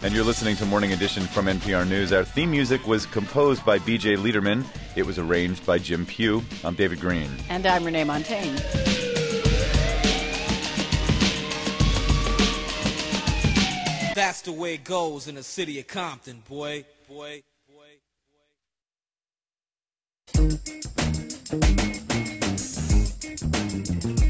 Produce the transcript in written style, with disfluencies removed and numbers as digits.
And you're listening to Morning Edition from NPR News. Our theme music was composed by B.J. Liederman. It was arranged by Jim Pugh. I'm David Green. And I'm Renee Montaigne. That's the way it goes in the city of Compton, boy. Boy.